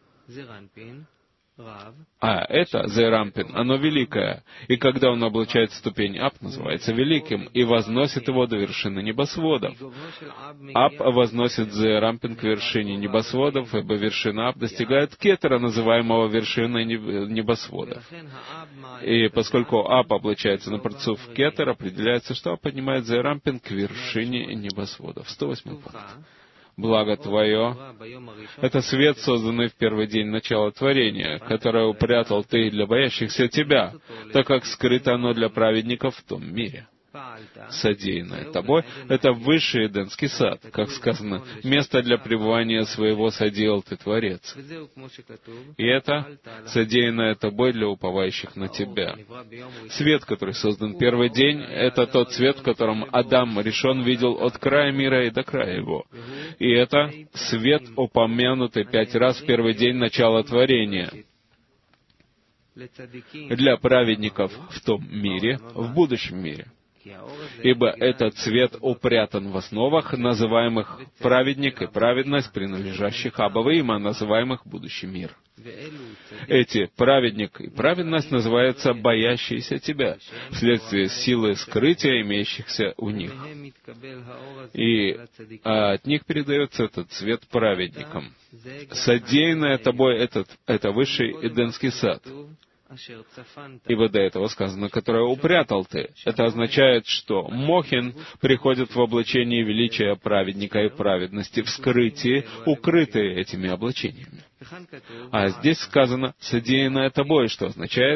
А это зерампин, оно великое, и когда он облачает ступень ап, называется великим, и возносит его до вершины небосводов. Ап возносит зерампин к вершине небосводов, ибо вершина ап достигает кетера, называемого вершиной небосводов. И поскольку ап облачается на парцуф кетер, определяется, что ап поднимает зерампин к вершине небосводов. сто восьмой пункт. Благо Твое — это свет, созданный в первый день начала творения, которое упрятал Ты для боящихся Тебя, так как скрыто оно для праведников в том мире. Содеянное Тобой — это высший Эдемский сад, как сказано, место для пребывания своего соделал Ты, Творец. И это содеянное Тобой для уповающих на Тебя. Свет, который создан первый день, это тот свет, в котором Адам решен видел от края мира и до края его. И это свет, упомянутый пять раз в первый день начала творения, для праведников в том мире, в будущем мире. ибо этот цвет упрятан в основах, называемых праведник и праведность, принадлежащих Абаваим, а называемых будущий мир. Эти праведник и праведность называются боящиеся тебя, вследствие силы скрытия, имеющихся у них. И от них передается этот цвет праведникам. Содеянное тобой этот, это высший Эдемский сад. Ибо до этого сказано, которое упрятал ты. Это означает, что Мохин приходит в облачении величия праведника и праведности, в скрытии, укрытые этими облачениями. А здесь сказано «содеянное тобой», что означает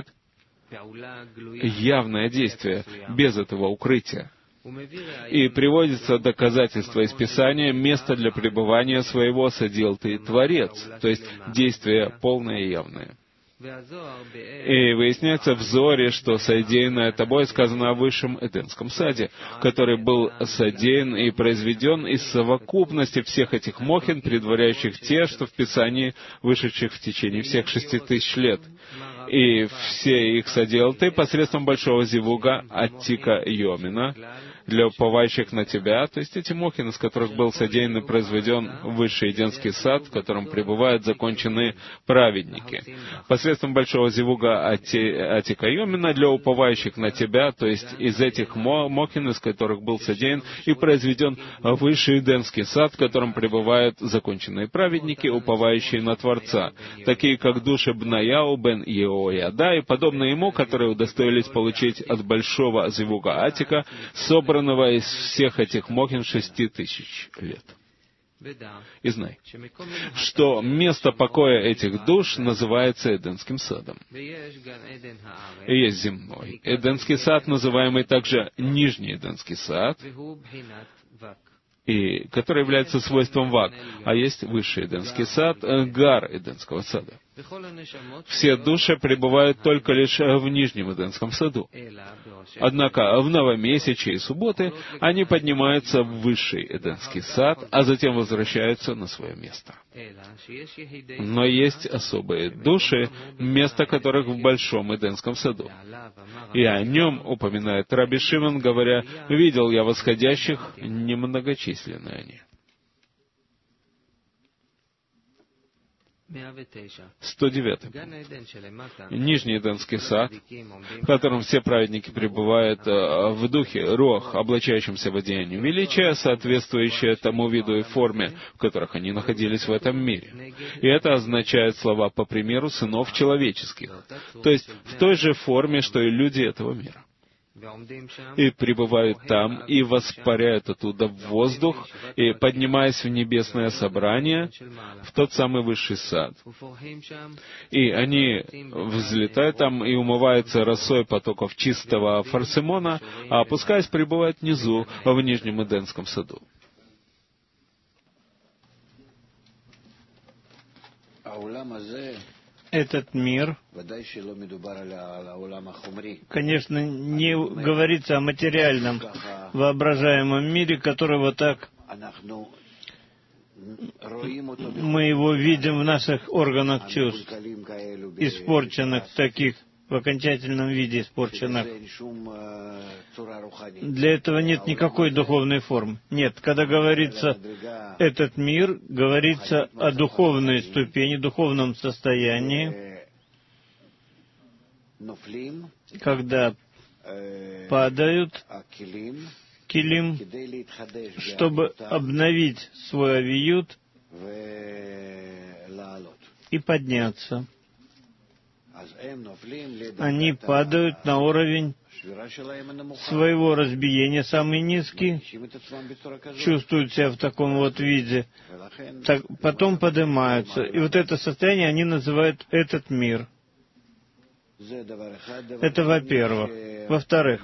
явное действие, без этого укрытия. И приводится доказательство из Писания, место для пребывания своего содел ты Творец, то есть действие полное и явное. И выясняется в Зоре, что содеянное тобой сказано о высшем Эдемском саде, который был содеян и произведен из совокупности всех этих мохин, предваряющих те, что в Писании, вышедших в течение всех шести тысяч лет. И все их соделал ты посредством большого зивуга Аттика Йомина, для уповающих на тебя, то есть эти мохин, из которых был содеян и произведен высший Эдемский сад, в котором пребывают законченные праведники. Посредством большого зивуга Аттика Йомина для уповающих на тебя, то есть из этих мохин, из которых был содеян и произведен высший Эдемский сад, в котором пребывают законченные праведники, уповающие на Творца, такие как души Бнаяу бен Еояда и подобные ему, которые удостоились получить от большого зивуга Аттика, собранного из всех этих мохин шести тысяч лет. И знай, что место покоя этих душ называется Эдемским садом. И есть земной Эдемский сад, называемый также Нижний Эдемский сад, и который является свойством Вак, а есть высший Эдемский сад, Гар Эдемского сада. Все души пребывают только лишь в Нижнем Эдемском саду. Однако в новомесячие и субботы они поднимаются в высший Эдемский сад, а затем возвращаются на свое место. Но есть особые души, место которых в большом Эдемском саду. И о нем упоминает Раби Шимон, говоря: «Видел я восходящих, немногочисленны они». сто девятый. Нижний Эдемский сад, в котором все праведники пребывают в духе, руах, облачающемся в одеянии величия, соответствующее тому виду и форме, в которых они находились в этом мире. И это означает слова по примеру сынов человеческих, то есть в той же форме, что и люди этого мира. И пребывают там, и воспаряют оттуда в воздух, и, поднимаясь в небесное собрание, в тот самый высший сад. И они взлетают там и умываются росой потоков чистого фарсимона, а опускаясь, пребывают внизу, в Нижнем Эдемском саду. Этот мир, конечно, не говорится о материальном, воображаемом мире, которого так мы его видим в наших органах чувств, испорченных таких, в окончательном виде испорченных. Для этого нет никакой духовной формы. Нет, когда говорится «этот мир», говорится о духовной ступени, духовном состоянии, когда падают килим, чтобы обновить свой авиют и подняться. Они падают на уровень своего разбиения, самый низкий, чувствуют себя в таком вот виде, так, потом поднимаются. И вот это состояние они называют этот мир. Это во-первых. Во-вторых,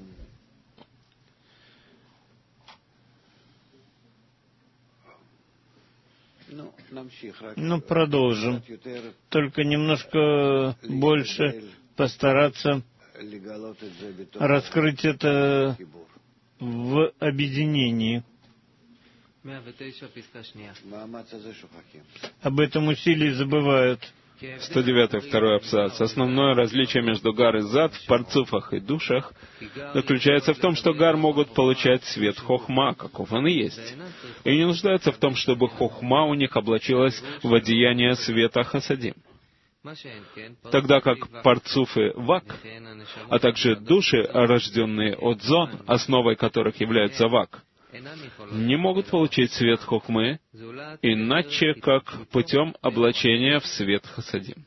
ну, продолжим. Только немножко больше постараться раскрыть это в объединении. Об этом усилии забывают. сто девятый, второй абзац. Основное различие между гар и зад в парцуфах и душах заключается в том, что гар могут получать свет хохма, каков он и есть, и не нуждаются в том, чтобы хохма у них облачилась в одеяние света хасадим. Тогда как парцуфы вак, а также души, рожденные от зон, основой которых является вак, не могут получить свет хохмы, иначе как путем облачения в свет хасадим.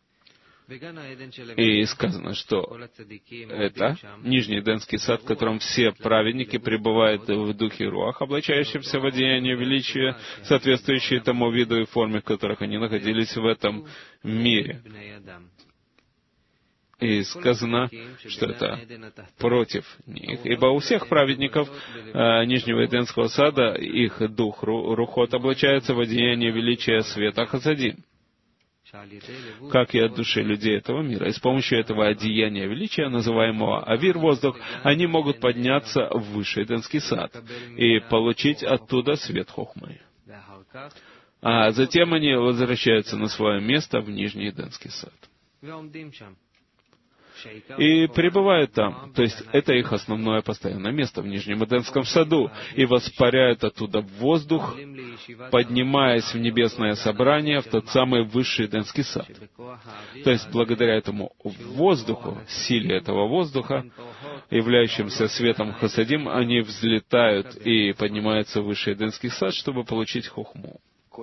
И сказано, что это Нижний Эдемский сад, в котором все праведники пребывают в духе руах, облачающимся в одеяние величия, соответствующие тому виду и форме, в которых они находились в этом мире. И сказано, что это против них, ибо у всех праведников э, Нижнего Эдемского сада их дух рухот облачается в одеяние величия света хасадим, как и от души людей этого мира. И с помощью этого одеяния величия, называемого авир, воздух, они могут подняться в высший Эдемский сад и получить оттуда свет хохмы. А затем они возвращаются на свое место в Нижний Эдемский сад и пребывают там, то есть это их основное постоянное место в Нижнем Эдемском саду, и воспаряют оттуда в воздух, поднимаясь в небесное собрание, в тот самый высший Эдемский сад. То есть благодаря этому воздуху, силе этого воздуха, являющимся светом хасадим, они взлетают и поднимаются в высший Эдемский сад, чтобы получить хохму.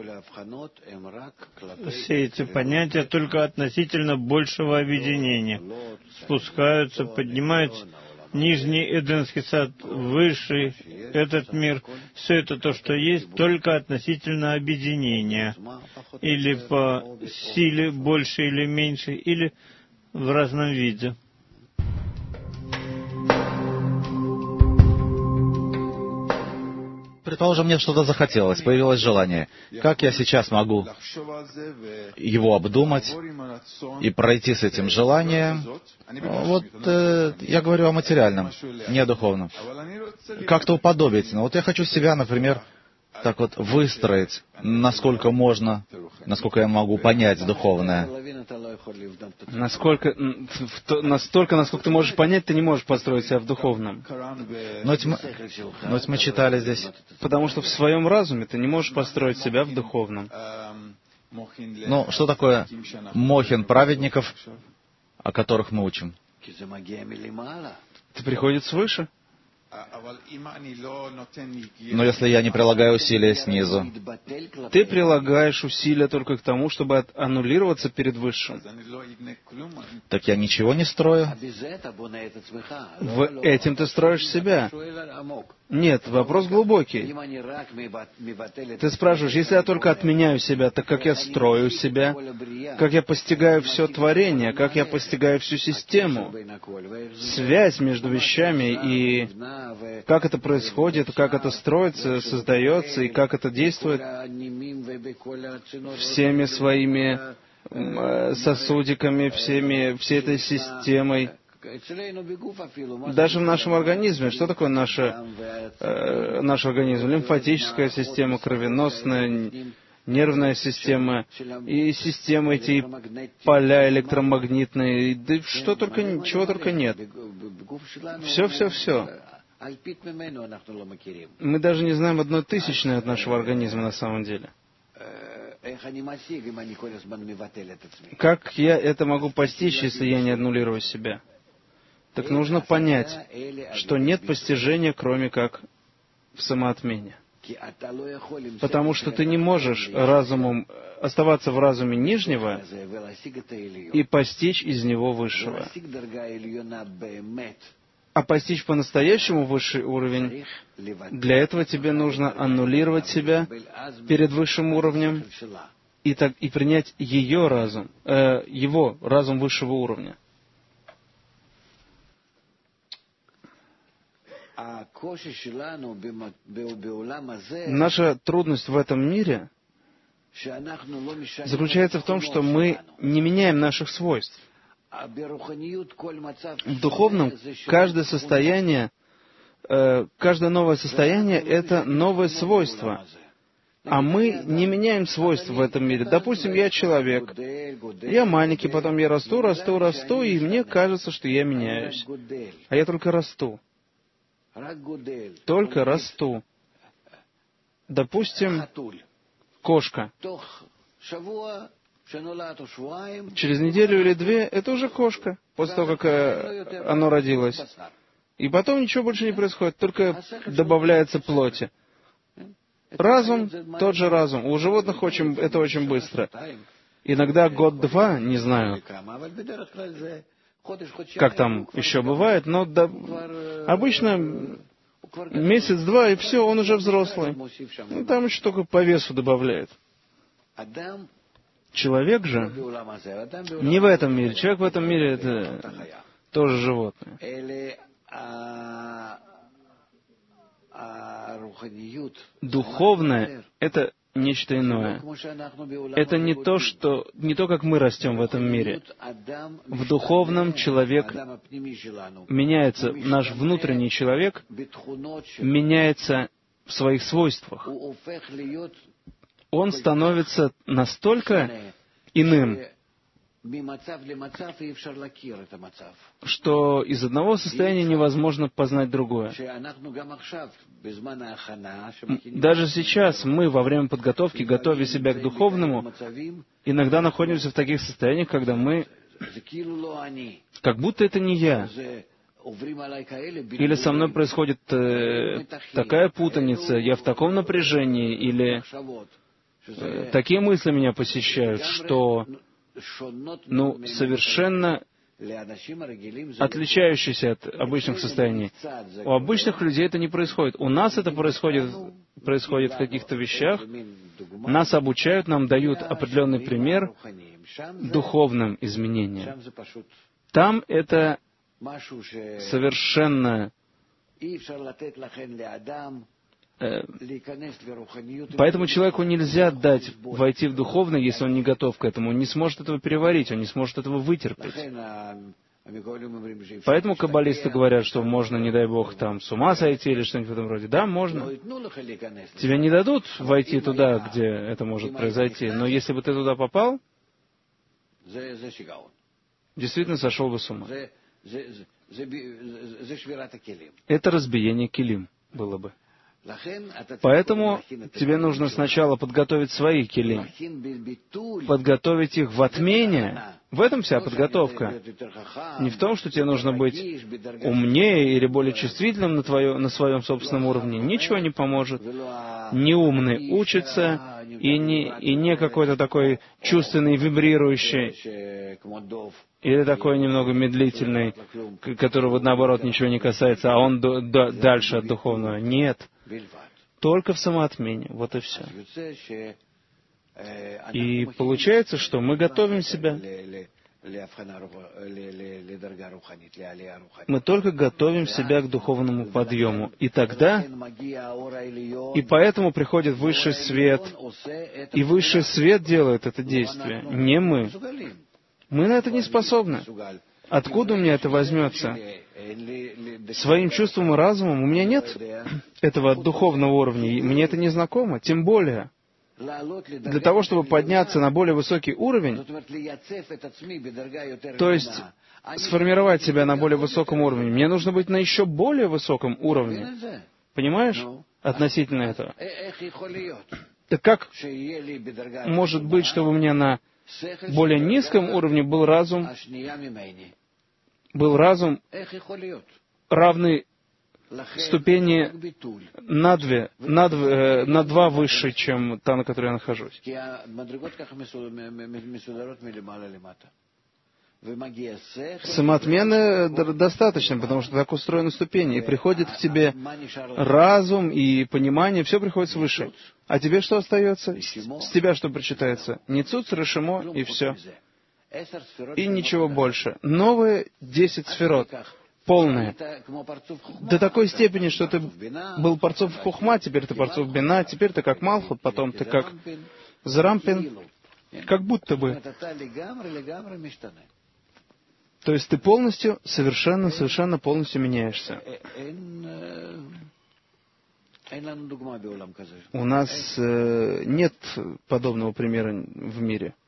Все эти понятия только относительно большего объединения. Спускаются, поднимаются. Нижний Эдемский сад, высший, этот мир. Все это то, что есть, только относительно объединения. Или по силе больше или меньше, или в разном виде. Предположим, мне что-то захотелось, появилось желание. Как я сейчас могу его обдумать и пройти с этим желанием? Вот э, я говорю о материальном, не о духовном. Как-то уподобить. Ну, вот я хочу себя, например, так вот выстроить, насколько можно, насколько я могу понять духовное. Насколько, настолько, насколько ты можешь понять, ты не можешь построить себя в духовном. Но ведь мы, но ведь мы читали здесь. Потому что в своем разуме ты не можешь построить себя в духовном. Ну, что такое мохин праведников, о которых мы учим? Это приходит свыше. Но если я не прилагаю усилия снизу, ты прилагаешь усилия только к тому, чтобы аннулироваться перед Высшим. Так я ничего не строю. В этим ты строишь себя. Нет, вопрос глубокий. Ты спрашиваешь, если я только отменяю себя, так как я строю себя, как я постигаю все творение, как я постигаю всю систему, связь между вещами и как это происходит, как это строится, создается и как это действует всеми своими сосудиками, всеми, всей этой системой. Даже в нашем организме. Что такое наша, э, наш организм? Лимфатическая система, кровеносная, нервная система, и системы эти поля электромагнитные, да что только, чего только нет. Все, все, все. Мы даже не знаем одной тысячной от нашего организма на самом деле. Как я это могу постичь, если я не аннулирую себя? Так нужно понять, что нет постижения, кроме как в самоотмене. Потому что ты не можешь разумом оставаться в разуме нижнего и постичь из него высшего. А постичь по-настоящему высший уровень, для этого тебе нужно аннулировать себя перед высшим уровнем и, так, и принять ее разум, э, его разум высшего уровня. Наша трудность в этом мире заключается в том, что мы не меняем наших свойств. В духовном каждое состояние, каждое новое состояние — это новое свойство. А мы не меняем свойств в этом мире. Допустим, я человек. Я маленький, потом я расту, расту, расту, и мне кажется, что я меняюсь. А я только расту. Только расту. Допустим, кошка. Через неделю или две это уже кошка, после того, как оно родилось. И потом ничего больше не происходит, только добавляется плоти. Разум, тот же разум. У животных очень, это очень быстро. Иногда год-два, не знаю, как там еще бывает, но до... обычно месяц-два, и все, он уже взрослый. Ну, там еще только по весу добавляет. Человек же не в этом мире. Человек в этом мире — это тоже животное. Духовное — это нечто иное. Это не то, что, не то, как мы растем в этом мире. В духовном человек меняется, наш внутренний человек меняется в своих свойствах. Он становится настолько иным, что из одного состояния невозможно познать другое. Даже сейчас мы во время подготовки, готовя себя к духовному, иногда находимся в таких состояниях, когда мы, как будто это не я. Или со мной происходит э, такая путаница, я в таком напряжении, или э, такие мысли меня посещают, что ну, совершенно отличающиеся от обычных состояний. У обычных людей это не происходит. У нас это происходит, происходит в каких-то вещах. Нас обучают, нам дают определенный пример духовным изменениям. Там это совершенно... Поэтому человеку нельзя дать войти в духовное, если он не готов к этому. Он не сможет этого переварить, он не сможет этого вытерпеть. Поэтому каббалисты говорят, что можно, не дай Бог, там с ума сойти или что-нибудь в этом роде. Да, можно. Тебе не дадут войти туда, где это может произойти. Но если бы ты туда попал, действительно сошел бы с ума. Это разбиение килим было бы. Поэтому тебе нужно сначала подготовить свои килим, подготовить их в отмене. В этом вся подготовка. Не в том, что тебе нужно быть умнее или более чувствительным на, твое, на своем собственном уровне. Ничего не поможет. Неумный учится, и не, и не какой-то такой чувственный, вибрирующий, или такой немного медлительный, которого, наоборот, ничего не касается, а он до, до, дальше от духовного. Нет. Только в самоотмене. Вот и все. И получается, что мы готовим себя. Мы только готовим себя к духовному подъему. И тогда, и поэтому приходит высший свет, и высший свет делает это действие, не мы. Мы на это не способны. Откуда у меня это возьмется? Своим чувством и разумом у меня нет этого духовного уровня, и мне это не знакомо, тем более. Для того, чтобы подняться на более высокий уровень, то есть сформировать себя на более высоком уровне, мне нужно быть на еще более высоком уровне. Понимаешь? Относительно этого. Так как может быть, чтобы у меня на более низком уровне был разум, был разум, равный ступени на, две, на, две, на два выше, чем та, на которой я нахожусь. Самоотмены достаточно, потому что так устроены ступени. И приходит к тебе разум и понимание, все приходит свыше. А тебе что остается? С тебя что прочитается? Ницуц, решимо, и все. И ничего больше. Новые десять сферот. Полные. До такой степени, что ты был парцов хухма, теперь ты парцов бина, теперь ты как Малхут, потом ты как Зрампин. Как будто бы. То есть ты полностью, совершенно, совершенно полностью меняешься. У нас э, нет подобного примера в мире.